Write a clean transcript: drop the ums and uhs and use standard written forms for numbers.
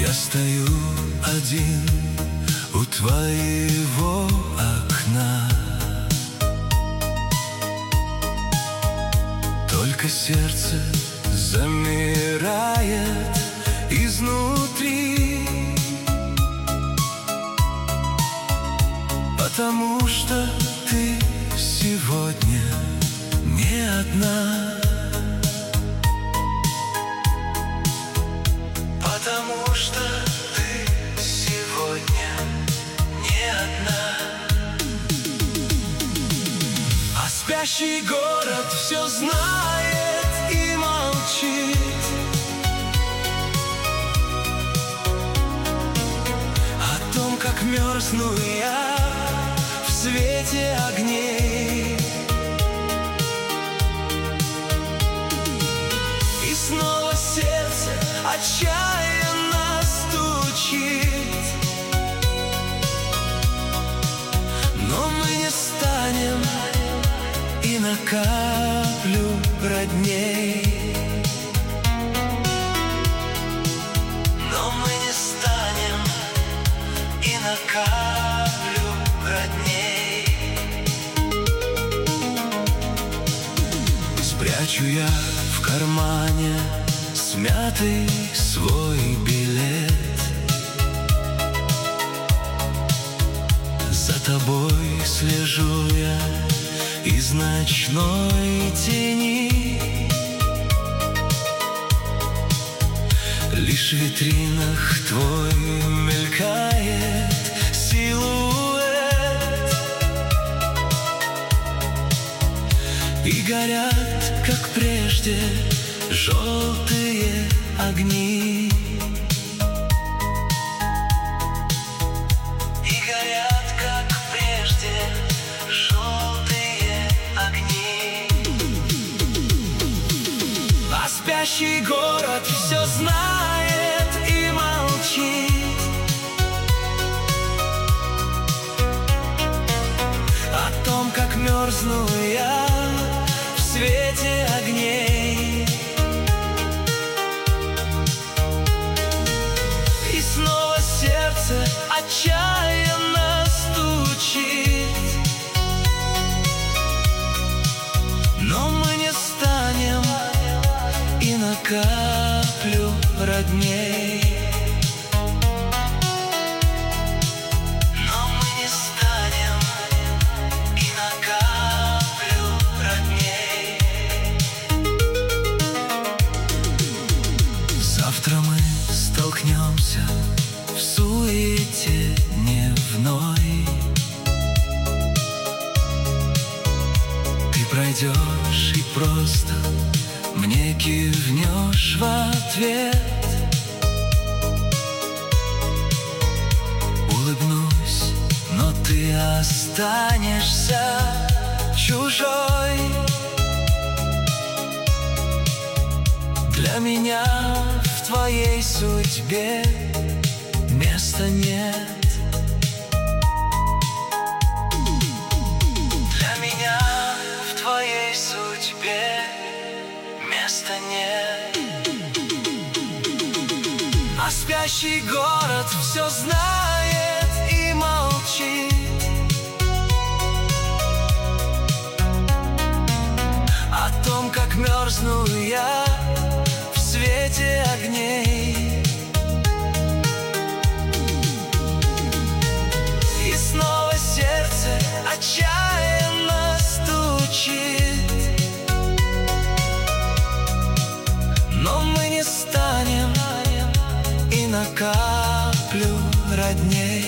Я стою один у твоего окна, только сердце замирает изнутри, потому что ты сегодня не одна. Потому что ты сегодня не одна. А спящий город все знает и молчит о том, как мерзну я в свете огней. И снова сердце отчаянно стучит, но мы не станем и на каплю родней. Но мы не станем и на каплю родней. Спрячу я в кармане смятый свой билет, за тобой слежу я из ночной тени. Лишь в витринах твой мелькает силуэт, и горят, как прежде, желтые огни. И горят, как прежде, желтые огни. А спящий город все знает и молчит о том, как мерзну я в свете огней. И снова сердце отчаянно стучит, но мы не станем и на каплю родней. Но мы не станем и на каплю родней. Завтра мы столкнемся в суете дневной. Ты пройдешь и просто мне кивнешь в ответ. Улыбнусь, но ты останешься чужой. Для меня в твоей судьбе места нет. Для меня в твоей судьбе места нет. А спящий город все знает и молчит о том, как мерзну я в свете огней. И снова сердце отчаянно стучит, но мы не станем и на каплю родней.